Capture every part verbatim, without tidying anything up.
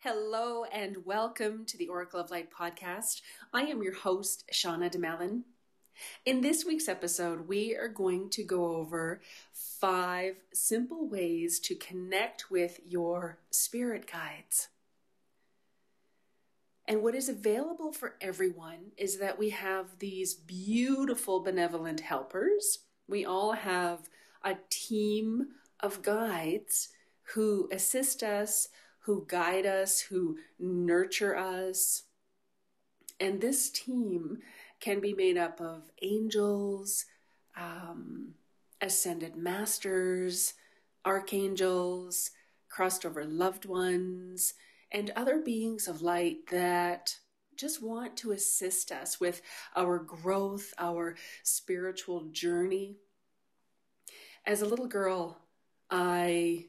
Hello and welcome to the Oracle of Light podcast. I am your host, Shauna DeMellon. In this week's episode, we are going to go over five simple ways to connect with your spirit guides. And what is available for everyone is that we have these beautiful benevolent helpers. We all have a team of guides who assist us, who guide us, who nurture us. And this team can be made up of angels, um, ascended masters, archangels, crossed over loved ones, and other beings of light that just want to assist us with our growth, our spiritual journey. As a little girl, I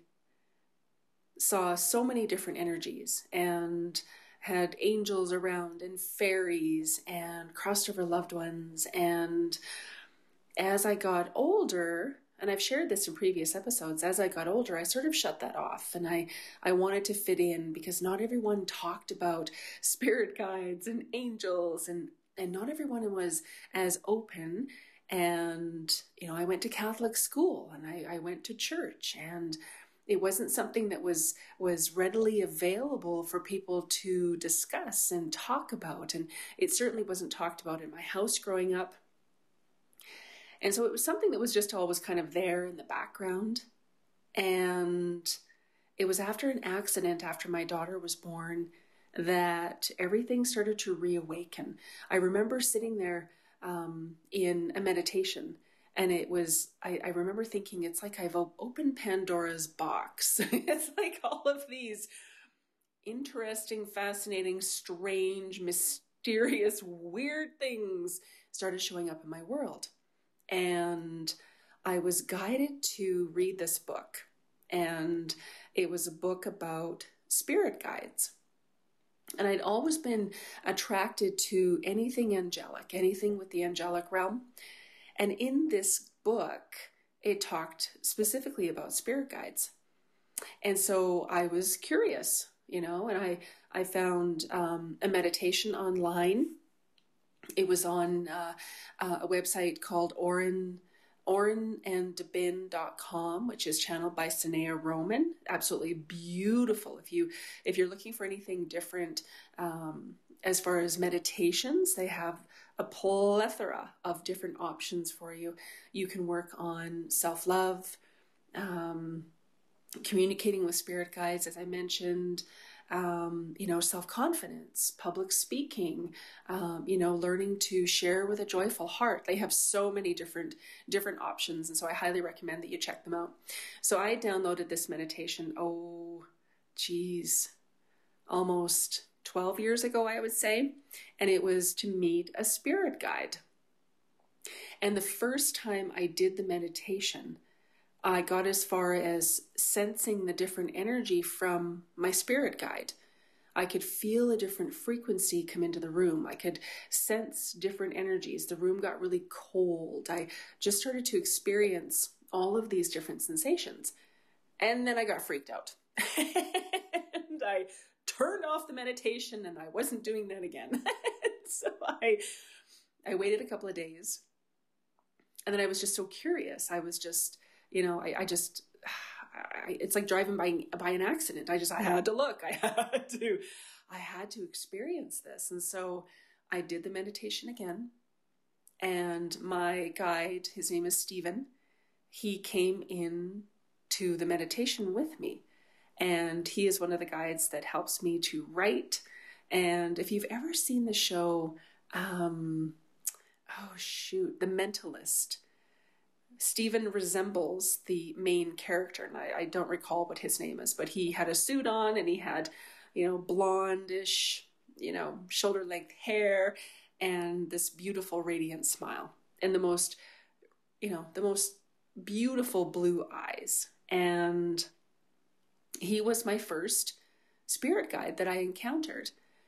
saw so many different energies and had angels around and fairies and crossed over loved ones. And as I got older, and I've shared this in previous episodes, as I got older, I sort of shut that off. And I, I wanted to fit in because not everyone talked about spirit guides and angels, and, and not everyone was as open. And, you know, I went to Catholic school and I, I went to church, and it wasn't something that was was readily available for people to discuss and talk about. And it certainly wasn't talked about in my house growing up. And so it was something that was just always kind of there in the background. And it was after an accident, after my daughter was born, that everything started to reawaken. I remember sitting there um, in a meditation. And it was, I, I remember thinking, it's like I've opened Pandora's box. It's like all of these interesting, fascinating, strange, mysterious, weird things started showing up in my world. And I was guided to read this book. And it was a book about spirit guides. And I'd always been attracted to anything angelic, anything with the angelic realm. And in this book, it talked specifically about spirit guides. And so I was curious, you know, and I, I found um, a meditation online. It was on uh, uh, a website called Oren, oren and debin dot com, which is channeled by Sanaya Roman. Absolutely beautiful. If you, if you're looking for anything different, um, as far as meditations, they have a plethora of different options for you. You can work on self-love, um, communicating with spirit guides, as I mentioned, um, you know, self-confidence, public speaking, um, you know, learning to share with a joyful heart. They have so many different, different options. And so I highly recommend that you check them out. So I downloaded this meditation, oh, geez, almost twelve years ago, I would say. And it was to meet a spirit guide. And the first time I did the meditation, I got as far as sensing the different energy from my spirit guide. I could feel a different frequency come into the room. I could sense different energies. The room got really cold. I just started to experience all of these different sensations. And then I got freaked out. And I turned off the meditation, and I wasn't doing that again. So I, I waited a couple of days, and then I was just so curious. I was just, you know, I, I just, I, it's like driving by, by an accident. I just, I had to look, I had to, I had to experience this. And so I did the meditation again, and my guide, his name is Stephen, he came in to the meditation with me. And he is one of the guides that helps me to write. And if you've ever seen the show, um, oh shoot, The Mentalist, Stephen resembles the main character. And I, I don't recall what his name is, but he had a suit on, and he had, you know, blondish, you know, shoulder length hair, and this beautiful radiant smile, and the most, you know, the most beautiful blue eyes. And he was my first spirit guide that I encountered.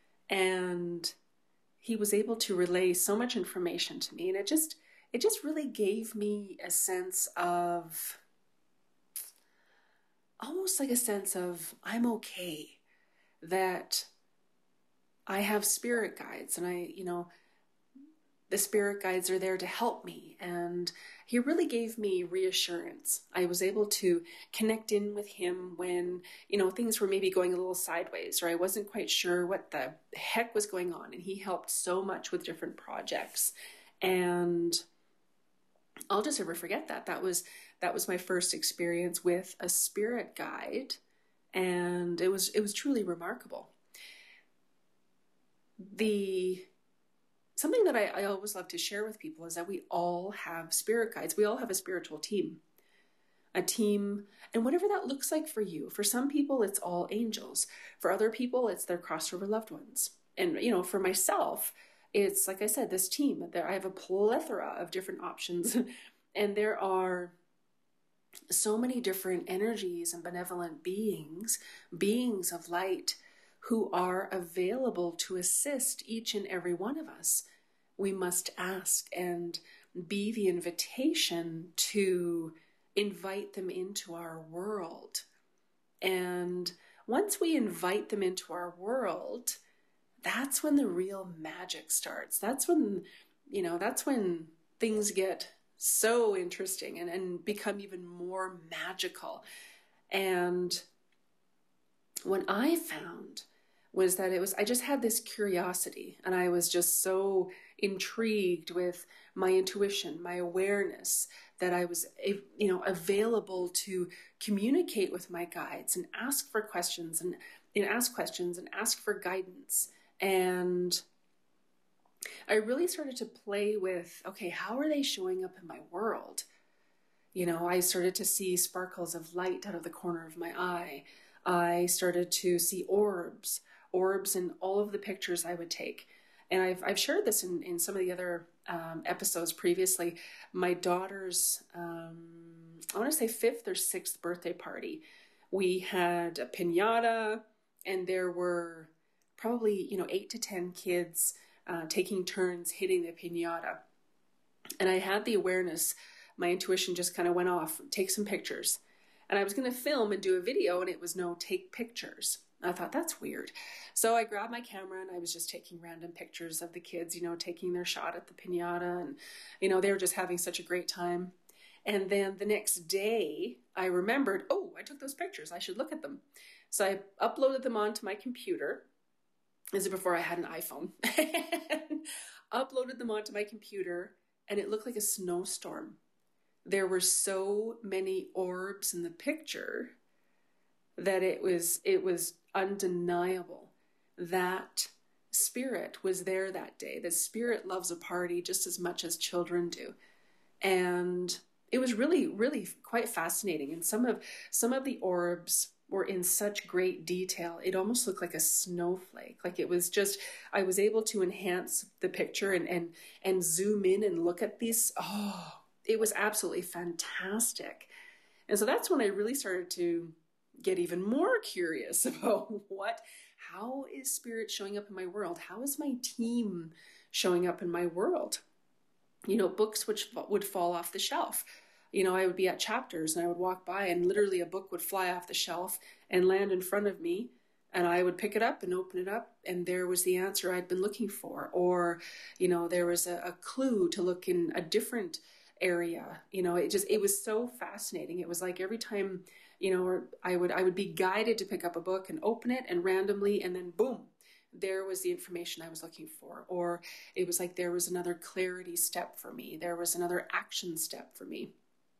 And he was able to relay so much information to me. And it just, it just really gave me a sense of, almost like a sense of, I'm okay. that I have spirit guides, and I, you know, the spirit guides are there to help me. And he really gave me reassurance. I was able to connect in with him when, you know, things were maybe going a little sideways, or I wasn't quite sure what the heck was going on. And he helped so much with different projects. And I'll just never forget that. That was, that was my first experience with a spirit guide. And it was, it was truly remarkable. The Something that I, I always love to share with people is that we all have spirit guides. We all have a spiritual team, a team, and whatever that looks like for you. For some people, it's all angels. For other people, it's their crossover loved ones. And, you know, for myself, it's, like I said, this team. There, I have a plethora of different options, and there are so many different energies and benevolent beings, beings of light, who are available to assist each and every one of us. We must ask and be the invitation to invite them into our world. And once we invite them into our world, that's when the real magic starts. That's when, you know, that's when things get so interesting and, and become even more magical. And what I found was that it was, I just had this curiosity, and I was just so intrigued with my intuition, my awareness, that I was, you know, available to communicate with my guides and ask for questions and, and ask questions and ask for guidance. And I really started to play with, okay, how are they showing up in my world? You know, I started to see sparkles of light out of the corner of my eye. I started to see orbs. orbs in all of the pictures I would take. And I've, I've shared this in, in some of the other um, episodes previously. My daughter's, um, I want to say fifth or sixth birthday party, we had a piñata, and there were probably, you know, eight to ten kids uh, taking turns hitting the piñata. And I had the awareness, my intuition just kind of went off, take some pictures. And I was going to film and do a video, and it was no, take pictures. I thought, that's weird. So I grabbed my camera, and I was just taking random pictures of the kids, you know, taking their shot at the piñata. And, you know, they were just having such a great time. And then the next day I remembered, oh, I took those pictures. I should look at them. So I uploaded them onto my computer. This is before I had an iPhone. Uploaded them onto my computer, and it looked like a snowstorm. There were so many orbs in the picture that it was, it was undeniable that spirit was there that day. That spirit loves a party just as much as children do. And it was really, really quite fascinating. And some of, some of the orbs were in such great detail. It almost looked like a snowflake. Like it was just, I was able to enhance the picture and, and, and zoom in and look at these. Oh, it was absolutely fantastic. And so that's when I really started to get even more curious about what, how is spirit showing up in my world? How is my team showing up in my world? You know, books which would fall off the shelf. You know, I would be at Chapters, and I would walk by, and literally a book would fly off the shelf and land in front of me, and I would pick it up and open it up, and there was the answer I'd been looking for. Or, you know, there was a, a clue to look in a different area. You know, it just, it was so fascinating. It was like every time, you know, I would, I would be guided to pick up a book and open it, and randomly, and then boom, there was the information I was looking for. Or it was like there was another clarity step for me. There was another action step for me.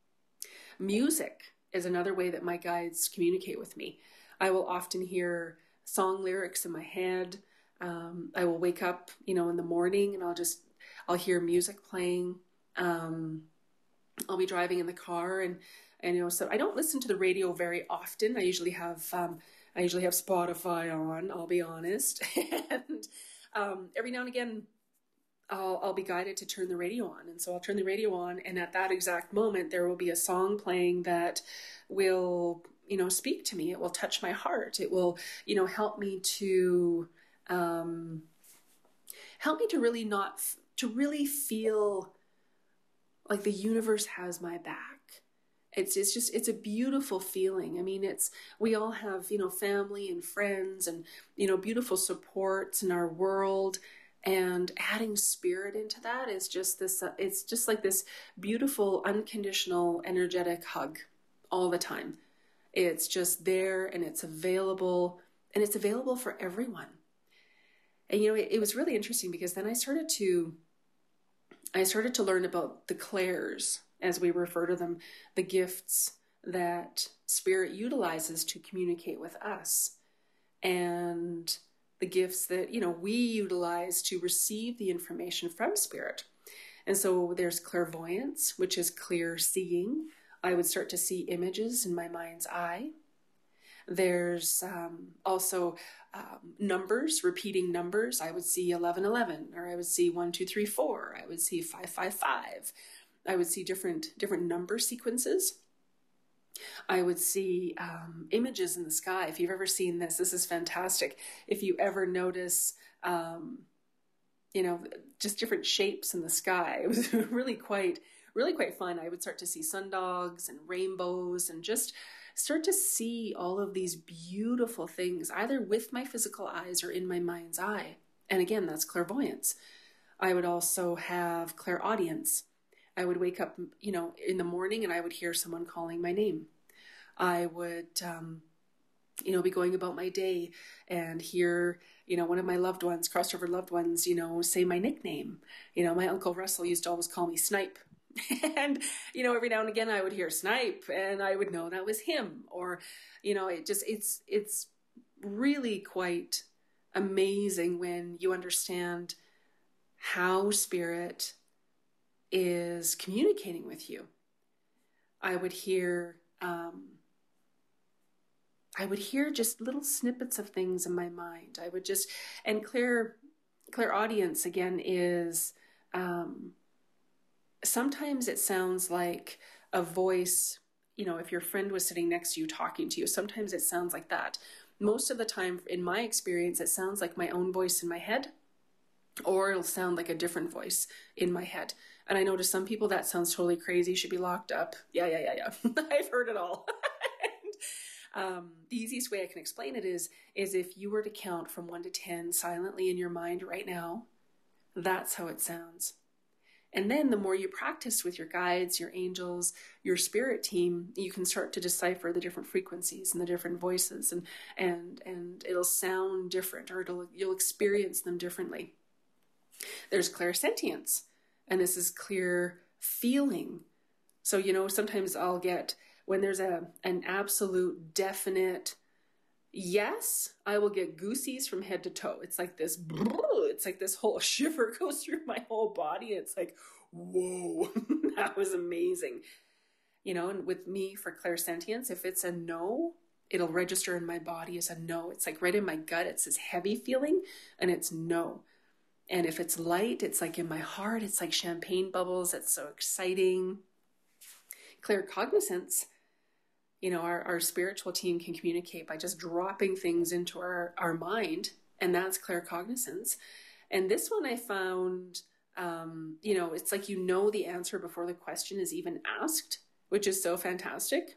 Music is another way that my guides communicate with me. I will often hear song lyrics in my head. Um, I will wake up, you know, in the morning, and I'll just, I'll hear music playing. Um, I'll be driving in the car, and, and, you know, so I don't listen to the radio very often. I usually have, um, I usually have Spotify on, I'll be honest. And, um, every now and again, I'll, I'll be guided to turn the radio on. And so I'll turn the radio on, and at that exact moment, there will be a song playing that will, you know, speak to me. It will touch my heart. It will, you know, help me to, um, help me to really not, to really feel like the universe has my back. It's it's just it's a beautiful feeling. I mean, it's we all have, you know, family and friends and, you know, beautiful supports in our world, and adding spirit into that is just this uh, it's just like this beautiful unconditional energetic hug all the time. It's just there and it's available, and it's available for everyone. And you know, it, it was really interesting because then I started to I started to learn about the clairs, as we refer to them, the gifts that spirit utilizes to communicate with us, and the gifts that, you know, we utilize to receive the information from spirit. And so there's clairvoyance, which is clear seeing. I would start to see images in my mind's eye. There's um, also um, numbers, repeating numbers. I would see eleven eleven, or I would see one two three four. I would see five five five. I would see different different number sequences. I would see um, images in the sky. If you've ever seen this, this is fantastic. If you ever notice, um, you know, just different shapes in the sky, it was really quite, really quite fun. I would start to see sundogs and rainbows, and just start to see all of these beautiful things, either with my physical eyes or in my mind's eye. And again, that's clairvoyance. I would also have clairaudience. I would wake up, you know, in the morning and I would hear someone calling my name. I would, um, you know, be going about my day and hear, you know, one of my loved ones, crossover loved ones, you know, say my nickname. You know, my Uncle Russell used to always call me Snipe. And, you know, every now and again I would hear Snipe and I would know that was him. Or, you know, it just, it's, it's really quite amazing when you understand how spirit is communicating with you. I would hear, um, I would hear just little snippets of things in my mind. I would just, and clear, clairaudience again is, um, sometimes it sounds like a voice, you know, if your friend was sitting next to you talking to you, sometimes it sounds like that. Most of the time, in my experience, it sounds like my own voice in my head, or it'll sound like a different voice in my head. And I know to some people that sounds totally crazy, should be locked up. Yeah, yeah, yeah, yeah. I've heard it all. and, um, the easiest way I can explain it is, is if you were to count from one to ten silently in your mind right now, that's how it sounds. And then the more you practice with your guides, your angels, your spirit team, you can start to decipher the different frequencies and the different voices, and and and it'll sound different, or it'll you'll experience them differently. There's clairsentience, and this is clear feeling. So, you know, sometimes I'll get, when there's a an absolute definite yes, I will get goosies from head to toe. It's like this, it's like this whole shiver goes through my whole body. It's like, whoa, that was amazing. You know, and with me for clairsentience, if it's a no, it'll register in my body as a no. It's like right in my gut, it's this heavy feeling, and it's no. And if it's light, it's like in my heart, it's like champagne bubbles. It's so exciting. Claircognizance, you know, our, our spiritual team can communicate by just dropping things into our, our mind, and that's claircognizance. And this one I found, um, you know, it's like you know the answer before the question is even asked, which is so fantastic.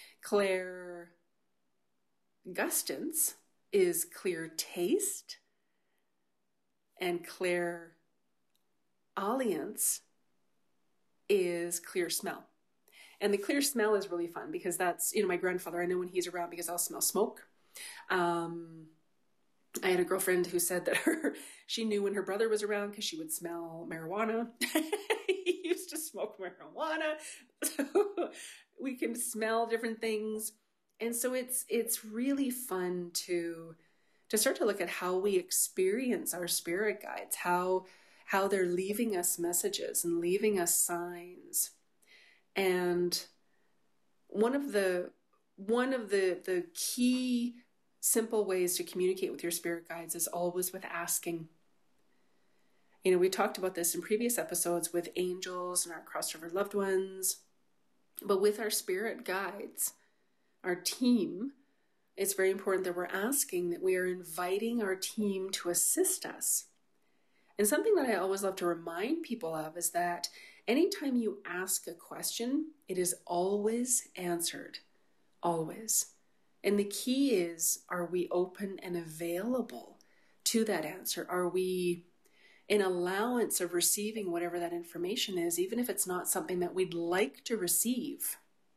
Clairgustance is clear taste, and clairaudience is clear smell. And the clear smell is really fun because that's, you know, my grandfather, I know when he's around because I'll smell smoke. Um, I had a girlfriend who said that her, she knew when her brother was around because she would smell marijuana. He used to smoke marijuana. So we can smell different things. And so it's, it's really fun to, to start to look at how we experience our spirit guides, how, how they're leaving us messages and leaving us signs. And one of the one of the the key simple ways to communicate with your spirit guides is always with asking. You know, we talked about this in previous episodes with angels and our crossover loved ones, but with our spirit guides, our team, it's very important that we're asking, that we are inviting our team to assist us. And something that I always love to remind people of is that Anytime you ask a question, it is always answered, always. And the key is, are we open and available to that answer? Are we in allowance of receiving whatever that information is, even if it's not something that we'd like to receive?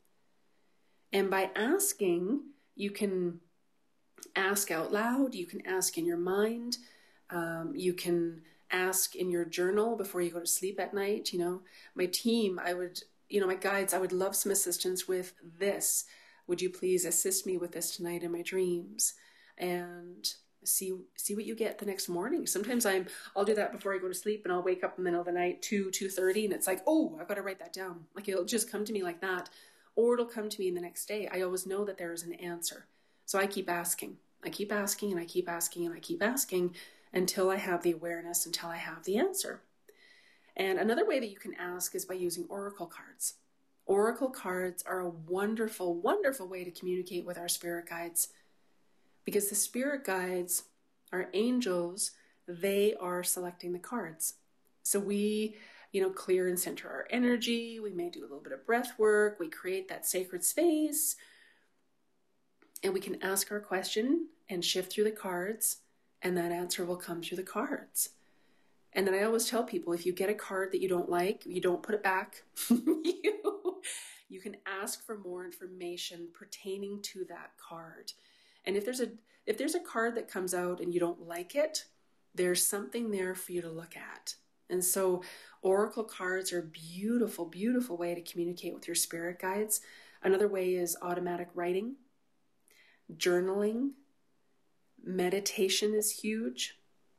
And by asking, you can ask out loud, you can ask in your mind, um, you can ask in your journal before you go to sleep at night. You know, my team, I would, you know, my guides, I would love some assistance with this. Would you please assist me with this tonight in my dreams? And see see what you get the next morning. Sometimes I'm I'll do that before I go to sleep, and I'll wake up in the middle of the night, two, two thirty, and it's like, oh, I've got to write that down. Like, it'll just come to me like that. Or it'll come to me in the next day. I always know that there is an answer. So I keep asking. I keep asking and I keep asking and I keep asking until I have the awareness, until I have the answer. And another way that you can ask is by using oracle cards. Oracle cards are a wonderful, wonderful way to communicate with our spirit guides, because the spirit guides, our angels, they are selecting the cards. So we, you know, clear and center our energy. We may do a little bit of breath work. We create that sacred space, and we can ask our question and shift through the cards, and that answer will come through the cards. And then I always tell people, if you get a card that you don't like, you don't put it back. you, you can ask for more information pertaining to that card. And if there's a if there's a card that comes out and you don't like it, there's something there for you to look at. And so oracle cards are a beautiful, beautiful way to communicate with your spirit guides. Another way is automatic writing, journaling, meditation is huge.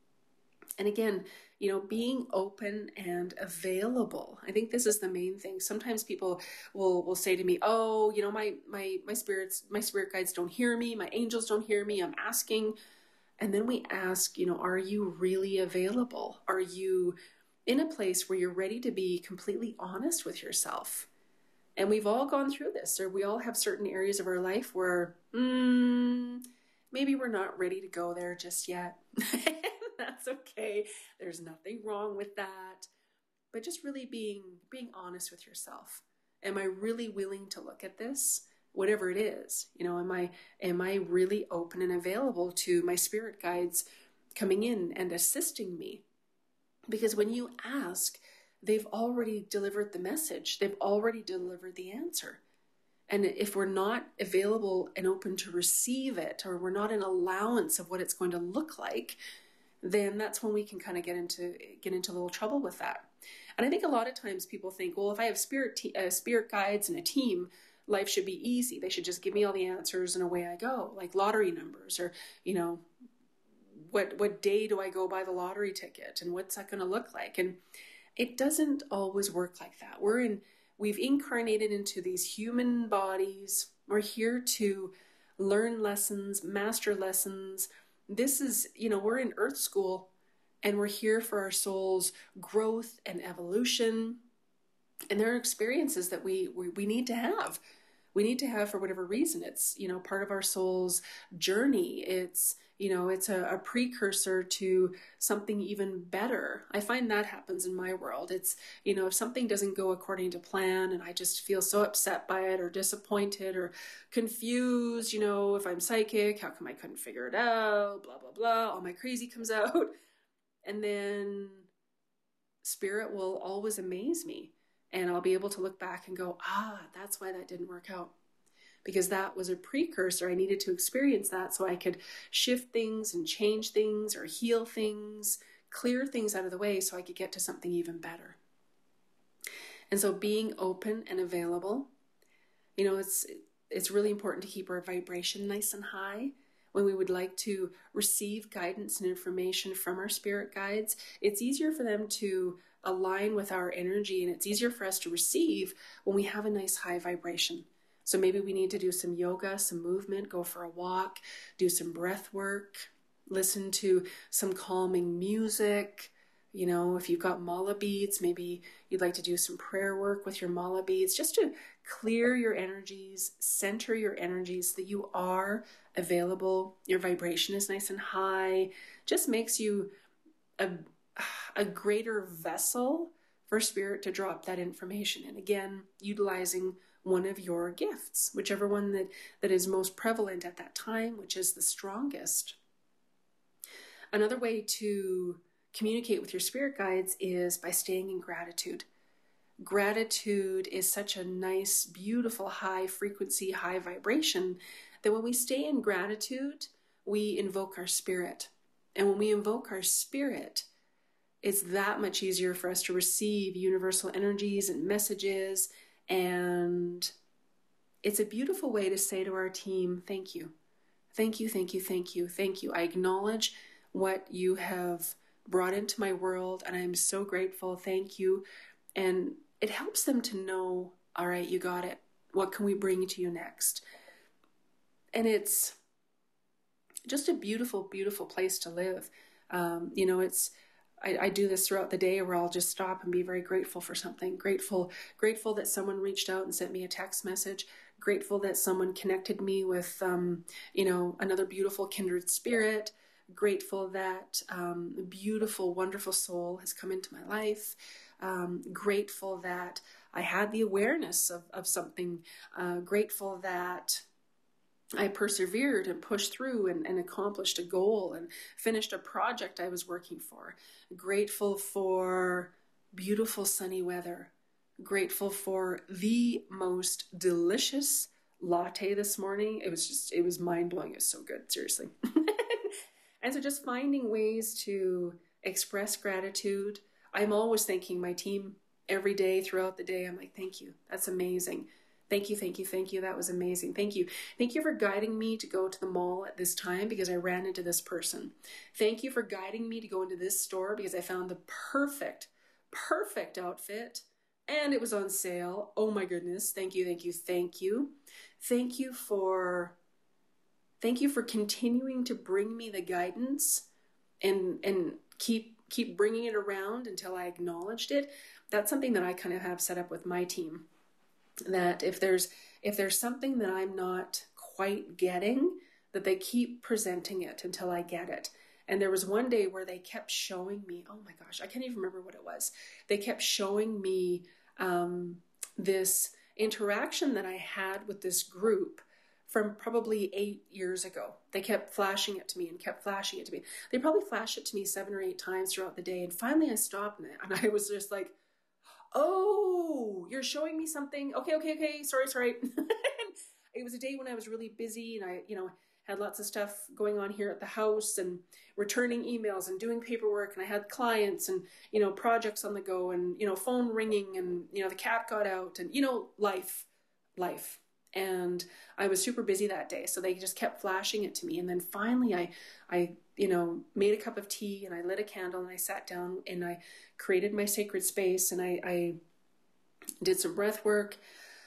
And again, you know, being open and available. I think this is the main thing. Sometimes people will will say to me, "Oh, you know, my my my spirits, my spirit guides don't hear me. My angels don't hear me. I'm asking." And then we ask, you know, are you really available? Are you in a place where you're ready to be completely honest with yourself? And we've all gone through this, or we all have certain areas of our life where mm, maybe we're not ready to go there just yet. That's okay. There's nothing wrong with that. But just really being being honest with yourself. Am I really willing to look at this? Whatever it is, you know, am I am I really open and available to my spirit guides coming in and assisting me? Because when you ask, they've already delivered the message. They've already delivered the answer. And if we're not available and open to receive it, or we're not in allowance of what it's going to look like, then that's when we can kind of get into get into a little trouble with that. And I think a lot of times people think, well, if I have spirit te- uh, spirit guides and a team, life should be easy. They should just give me all the answers and away I go, like lottery numbers, or, you know, what what day do I go buy the lottery ticket, and what's that going to look like? And it doesn't always work like that. We're in we've incarnated into these human bodies. We're here to learn lessons, master lessons. This is, you know, we're in Earth School, and we're here for our soul's growth and evolution. And there are experiences that we, we we need to have. We need to have for whatever reason. It's, you know, part of our soul's journey. It's, you know, it's a, a precursor to something even better. I find that happens in my world. It's, you know, if something doesn't go according to plan and I just feel so upset by it, or disappointed or confused, you know, if I'm psychic, how come I couldn't figure it out, blah, blah, blah, all my crazy comes out. And then spirit will always amaze me. And I'll be able to look back and go, ah, that's why that didn't work out. Because that was a precursor. I needed to experience that so I could shift things and change things, or heal things, clear things out of the way so I could get to something even better. And so being open and available, you know, it's it's really important to keep our vibration nice and high. When we would like to receive guidance and information from our spirit guides, it's easier for them to align with our energy, and it's easier for us to receive when we have a nice high vibration. So maybe we need to do some yoga, some movement, go for a walk, do some breath work, listen to some calming music. You know, if you've got mala beads, maybe you'd like to do some prayer work with your mala beads, just to clear your energies, center your energies so that you are available. Your vibration is nice and high, just makes you a, a greater vessel for Spirit to drop that information. And again, utilizing one of your gifts, whichever one that, that is most prevalent at that time, which is the strongest. Another way to communicate with your spirit guides is by staying in gratitude. Gratitude is such a nice, beautiful, high frequency, high vibration that when we stay in gratitude, we invoke our spirit. And when we invoke our spirit, it's that much easier for us to receive universal energies and messages. And it's a beautiful way to say to our team, thank you. Thank you, thank you, thank you, thank you. I acknowledge what you have brought into my world, and I'm so grateful. Thank you. And it helps them to know, all right, you got it. What can we bring to you next? And it's just a beautiful, beautiful place to live. Um, you know, it's, I, I do this throughout the day where I'll just stop and be very grateful for something. Grateful, grateful that someone reached out and sent me a text message. Grateful that someone connected me with, um, you know, another beautiful kindred spirit. Grateful that um, a beautiful, wonderful soul has come into my life. Um, grateful that I had the awareness of, of something. Uh, grateful that I persevered and pushed through and, and accomplished a goal and finished a project I was working for. Grateful for beautiful sunny weather. Grateful for the most delicious latte this morning. It was just, it was mind-blowing. It was so good, seriously. And so just finding ways to express gratitude. I'm always thanking my team every day throughout the day. I'm like, thank you. That's amazing. Thank you, thank you, thank you. That was amazing. Thank you. Thank you for guiding me to go to the mall at this time because I ran into this person. Thank you for guiding me to go into this store because I found the perfect, perfect outfit and it was on sale. Oh my goodness. Thank you, thank you, thank you. Thank you for, thank you for continuing to bring me the guidance and, and keep, keep bringing it around until I acknowledged it. That's something that I kind of have set up with my team. That if there's if there's something that I'm not quite getting, that they keep presenting it until I get it. And there was one day where they kept showing me, oh my gosh, I can't even remember what it was. They kept showing me um, this interaction that I had with this group from probably eight years ago. They kept flashing it to me and kept flashing it to me. They probably flashed it to me seven or eight times throughout the day. And finally I stopped and I was just like, oh, you're showing me something. Okay, okay, okay. Sorry, sorry. It was a day when I was really busy and I, you know, had lots of stuff going on here at the house and returning emails and doing paperwork. And I had clients and, you know, projects on the go and, you know, phone ringing and, you know, the cat got out and, you know, life, life. And I was super busy that day. So they just kept flashing it to me. And then finally I, I, you know, made a cup of tea and I lit a candle and I sat down and I created my sacred space and I, I did some breath work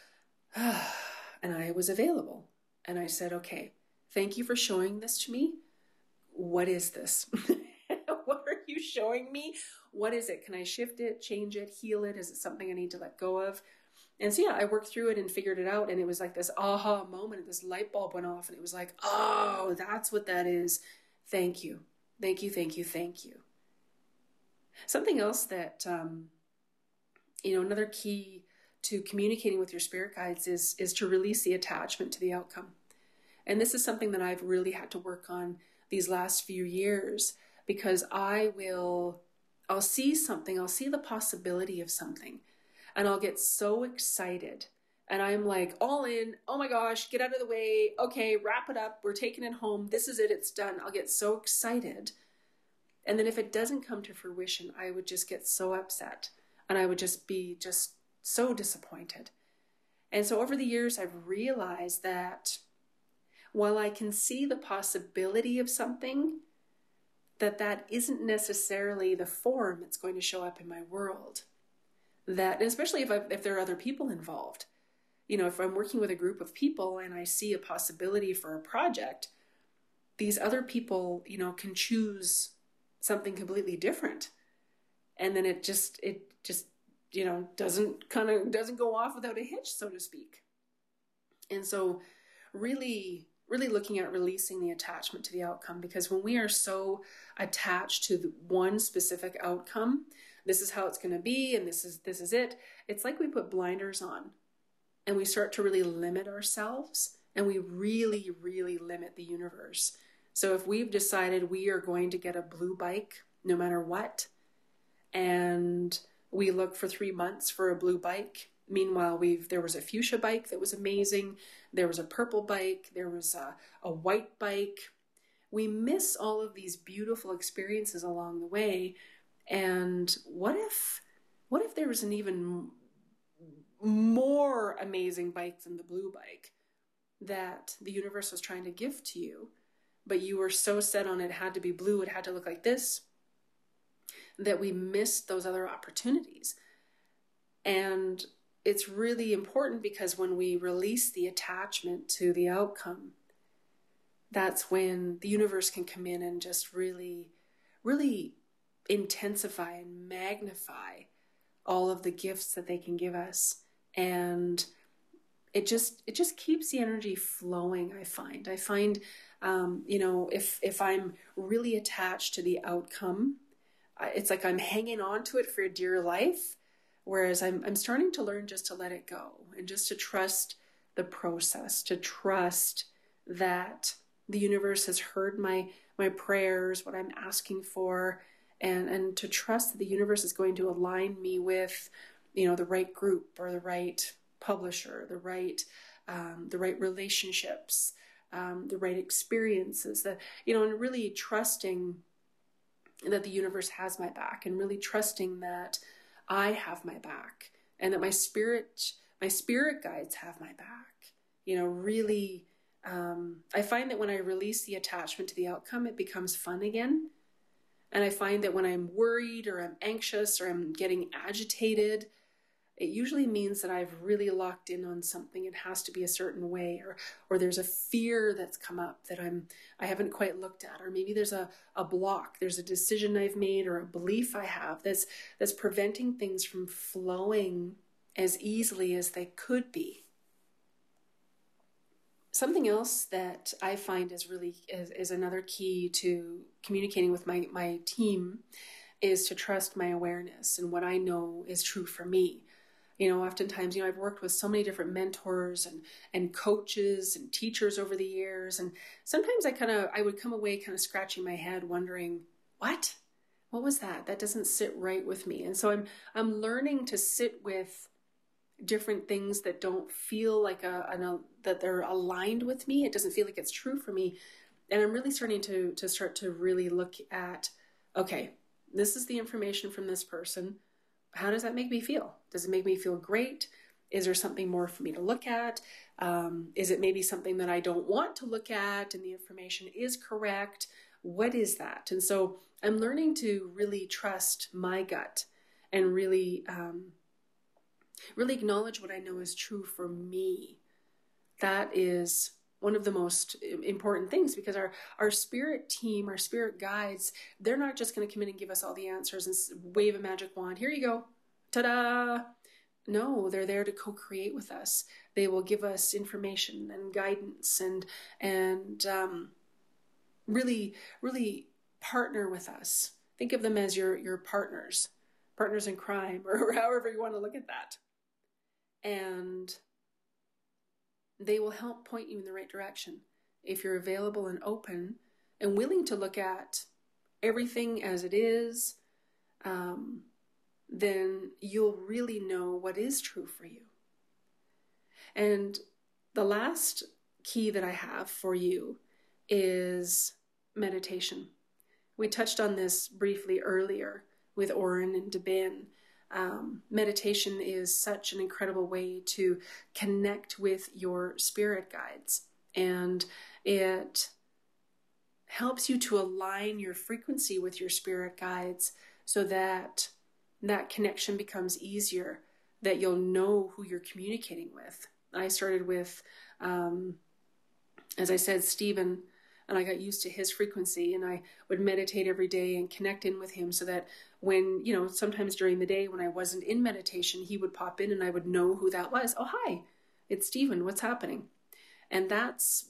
and I was available. And I said, okay, thank you for showing this to me. What is this? What are you showing me? What is it? Can I shift it, change it, heal it? Is it something I need to let go of? And so, yeah, I worked through it and figured it out. And it was like this aha moment. This light bulb went off and it was like, oh, that's what that is. Thank you. Thank you. Thank you. Thank you. Something else that, um, you know, another key to communicating with your spirit guides is, is to release the attachment to the outcome. And this is something that I've really had to work on these last few years because I will, I'll see something, I'll see the possibility of something. And I'll get so excited and I'm like all in, oh my gosh, get out of the way. Okay, wrap it up. We're taking it home. This is it. It's done. I'll get so excited. And then if it doesn't come to fruition, I would just get so upset and I would just be just so disappointed. And so over the years, I've realized that while I can see the possibility of something, that that isn't necessarily the form that's going to show up in my world. That, especially if I, if there are other people involved, you know, if I'm working with a group of people and I see a possibility for a project, these other people, you know, can choose something completely different. And then it just, it just, you know, doesn't kind of, doesn't go off without a hitch, so to speak. And so really, really looking at releasing the attachment to the outcome, because when we are so attached to the one specific outcome, this is how it's going to be, and this is this is it. It's like we put blinders on and we start to really limit ourselves, and we really, really limit the universe. So if we've decided we are going to get a blue bike no matter what, and we look for three months for a blue bike, meanwhile we've there was a fuchsia bike that was amazing, there was a purple bike, there was a, a white bike. We miss all of these beautiful experiences along the way. And what if what if there was an even more amazing bike than the blue bike that the universe was trying to give to you, but you were so set on it had to be blue, it had to look like this, that we missed those other opportunities. And it's really important, because when we release the attachment to the outcome, that's when the universe can come in and just really, really intensify and magnify all of the gifts that they can give us. And it just it just keeps the energy flowing. I find I find um, you know, if if I'm really attached to the outcome, it's like I'm hanging on to it for dear life. Whereas I'm I'm starting to learn just to let it go, and just to trust the process, to trust that the universe has heard my my prayers, what I'm asking for, and and to trust that the universe is going to align me with, you know, the right group, or the right publisher, the right um, the right relationships, um, the right experiences, that, you know, and really trusting that the universe has my back, and really trusting that I have my back, and that my spirit my spirit guides have my back. You know, really, um, I find that when I release the attachment to the outcome, it becomes fun again. And I find that when I'm worried, or I'm anxious, or I'm getting agitated, it usually means that I've really locked in on something. It has to be a certain way, or or there's a fear that's come up that I'm I haven't quite looked at, or maybe there's a, a block, there's a decision I've made, or a belief I have that's that's preventing things from flowing as easily as they could be. Something else that I find is really is, is another key to communicating with my, my team is to trust my awareness and what I know is true for me. You know, oftentimes, you know, I've worked with so many different mentors and, and coaches and teachers over the years. And sometimes I kind of, I would come away kind of scratching my head wondering, what? What was that? That doesn't sit right with me. And so I'm, I'm learning to sit with different things that don't feel like a, an, a, that they're aligned with me. It doesn't feel like it's true for me. And I'm really starting to, to start to really look at, okay, this is the information from this person. How does that make me feel? Does it make me feel great? Is there something more for me to look at? Um, is it maybe something that I don't want to look at and the information is correct? What is that? And so I'm learning to really trust my gut, and really, um, really acknowledge what I know is true for me. That is one of the most important things, because our, our spirit team, our spirit guides, they're not just going to come in and give us all the answers and wave a magic wand. Here you go. Ta-da. No, they're there to co-create with us. They will give us information and guidance, and, and, um, really, really partner with us. Think of them as your, your partners, partners in crime, or however you want to look at that. And they will help point you in the right direction if you're available and open and willing to look at everything as it is. Um, then you'll really know what is true for you. And the last key that I have for you is meditation. We touched on this briefly earlier with Oren and Deben. Um, meditation is such an incredible way to connect with your spirit guides, and it helps you to align your frequency with your spirit guides so that that connection becomes easier, that you'll know who you're communicating with. I started with, um, as I said, Stephen, and I got used to his frequency, and I would meditate every day and connect in with him so that when, you know, sometimes during the day when I wasn't in meditation, he would pop in and I would know who that was. Oh, hi, it's Stephen. What's happening? And that's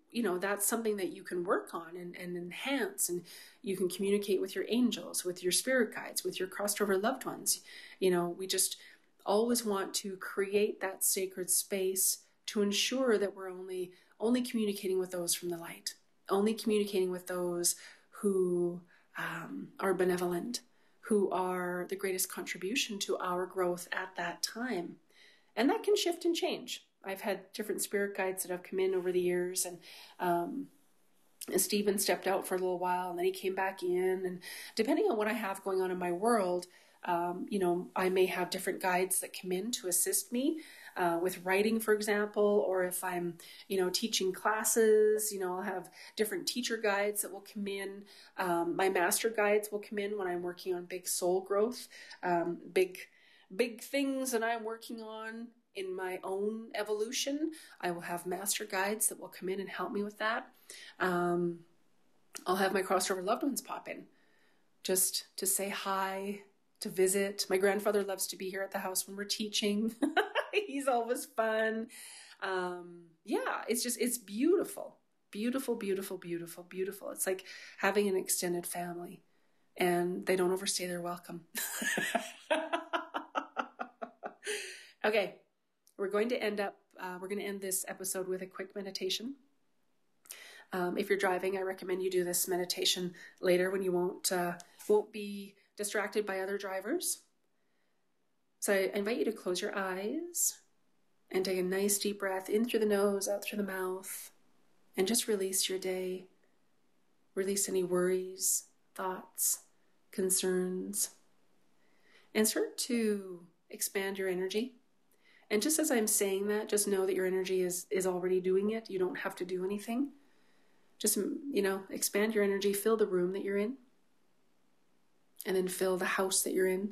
you know, that's something that you can work on and, and enhance, and you can communicate with your angels, with your spirit guides, with your crossed over loved ones. You know, we just always want to create that sacred space to ensure that we're only only communicating with those from the light, only communicating with those who um, are benevolent, who are the greatest contribution to our growth at that time. And that can shift and change. I've had different spirit guides that have come in over the years, and um, Stephen stepped out for a little while, and then he came back in. And depending on what I have going on in my world, um, you know, I may have different guides that come in to assist me uh, with writing, for example, or if I'm, you know, teaching classes, you know, I'll have different teacher guides that will come in. Um, my master guides will come in when I'm working on big soul growth, um, big, big things that I'm working on in my own evolution. I will have master guides that will come in and help me with that. Um, I'll have my crossover loved ones pop in just to say hi, to visit. My grandfather loves to be here at the house when we're teaching. He's always fun. Um, yeah, it's just, it's beautiful, beautiful, beautiful, beautiful, beautiful. It's like having an extended family, and they don't overstay their welcome. Okay. We're going to end up, uh, we're going to end this episode with a quick meditation. Um, if you're driving, I recommend you do this meditation later when you won't, uh, won't be distracted by other drivers. So I invite you to close your eyes and take a nice deep breath in through the nose, out through the mouth, and just release your day. Release any worries, thoughts, concerns, and start to expand your energy. And just as I'm saying that, just know that your energy is, is already doing it. You don't have to do anything. Just, you know, expand your energy, fill the room that you're in, and then fill the house that you're in,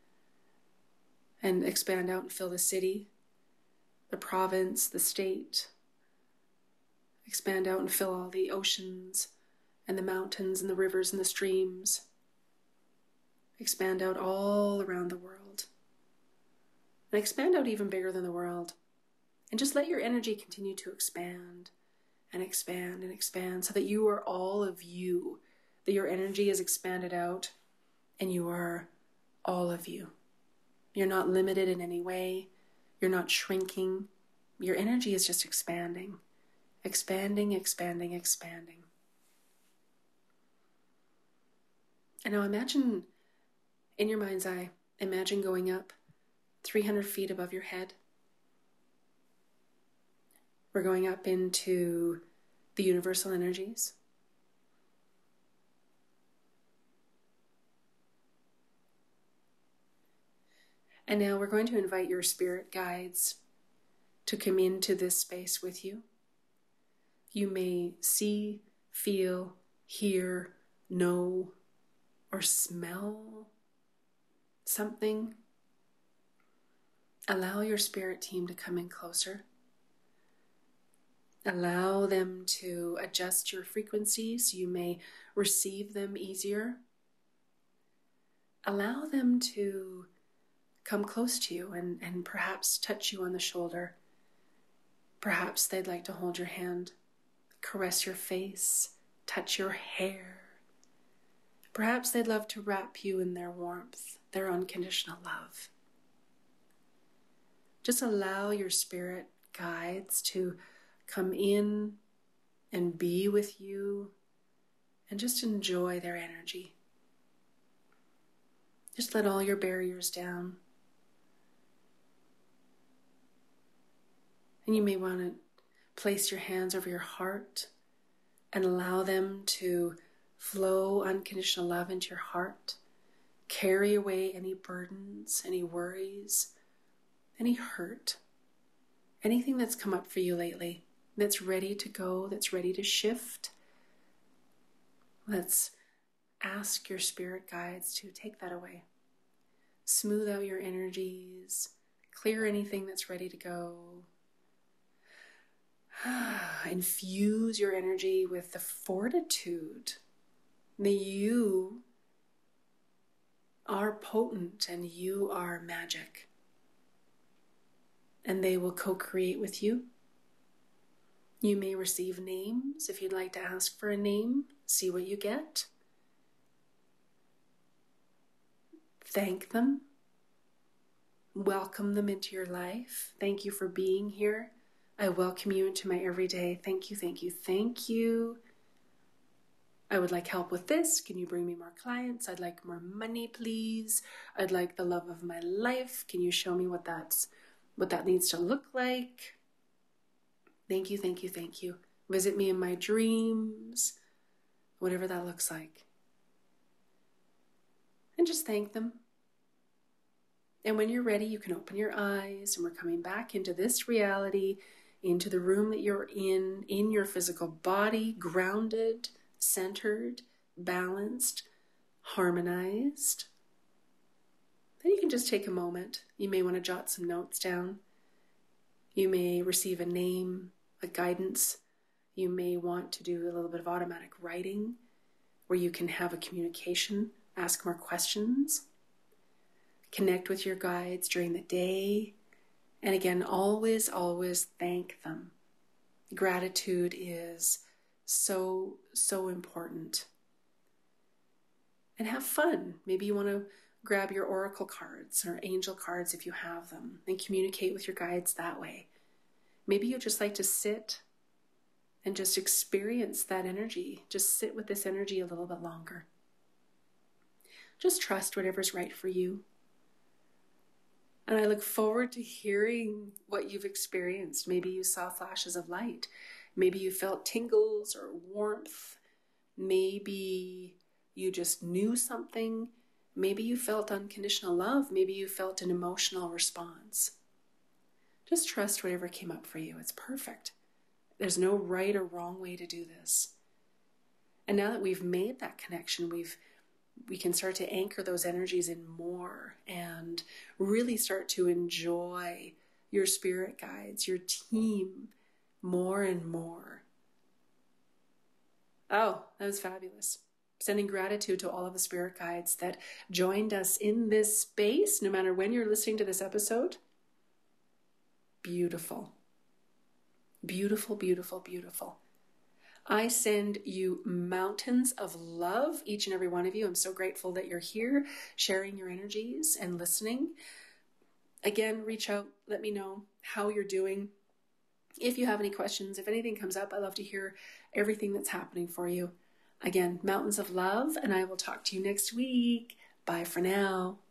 and expand out and fill the city, the province, the state. Expand out and fill all the oceans and the mountains and the rivers and the streams. Expand out all around the world. And expand out even bigger than the world. And just let your energy continue to expand and expand and expand so that you are all of you, that your energy is expanded out and you are all of you. You're not limited in any way. You're not shrinking. Your energy is just expanding, expanding, expanding, expanding. And now imagine in your mind's eye, imagine going up three hundred feet above your head. We're going up into the universal energies. And now we're going to invite your spirit guides to come into this space with you. You may see, feel, hear, know, or smell something. Allow your spirit team to come in closer. Allow them to adjust your frequency so you may receive them easier. Allow them to come close to you and, and perhaps touch you on the shoulder. Perhaps they'd like to hold your hand, caress your face, touch your hair. Perhaps they'd love to wrap you in their warmth, their unconditional love. Just allow your spirit guides to come in and be with you and just enjoy their energy. Just let all your barriers down. And you may want to place your hands over your heart and allow them to flow unconditional love into your heart. Carry away any burdens, any worries, any hurt, anything that's come up for you lately that's ready to go, that's ready to shift. Let's ask your spirit guides to take that away. Smooth out your energies, clear anything that's ready to go. Infuse your energy with the fortitude that you are potent and you are magic. And they will co-create with you. You may receive names if you'd like to ask for a name. See what you get. Thank them. Welcome them into your life. Thank you for being here. I welcome you into my everyday. Thank you, thank you, thank you. I would like help with this. Can you bring me more clients? I'd like more money, please. I'd like the love of my life. Can you show me what that's what that needs to look like? Thank you, thank you, thank you. Visit me in my dreams, whatever that looks like. And just thank them. And when you're ready, you can open your eyes, and we're coming back into this reality, into the room that you're in, in your physical body, grounded, centered, balanced, harmonized. Then you can just take a moment. You may want to jot some notes down. You may receive a name, a guidance. You may want to do a little bit of automatic writing where you can have a communication, ask more questions, connect with your guides during the day. And again, always, always thank them. Gratitude is so, so important. And have fun. Maybe you want to grab your oracle cards or angel cards if you have them and communicate with your guides that way. Maybe you just like to sit and just experience that energy. Just sit with this energy a little bit longer. Just trust whatever's right for you. And I look forward to hearing what you've experienced. Maybe you saw flashes of light. Maybe you felt tingles or warmth. Maybe you just knew something. Maybe you felt unconditional love. Maybe you felt an emotional response. Just trust whatever came up for you. It's perfect. There's no right or wrong way to do this. And now that we've made that connection, we've we can start to anchor those energies in more and really start to enjoy your spirit guides, your team more and more. Oh, that was fabulous. Sending gratitude to all of the spirit guides that joined us in this space, no matter when you're listening to this episode. Beautiful. Beautiful, beautiful, beautiful. I send you mountains of love, each and every one of you. I'm so grateful that you're here, sharing your energies and listening. Again, reach out, let me know how you're doing. If you have any questions, if anything comes up, I love to hear everything that's happening for you. Again, mountains of love, and I will talk to you next week. Bye for now.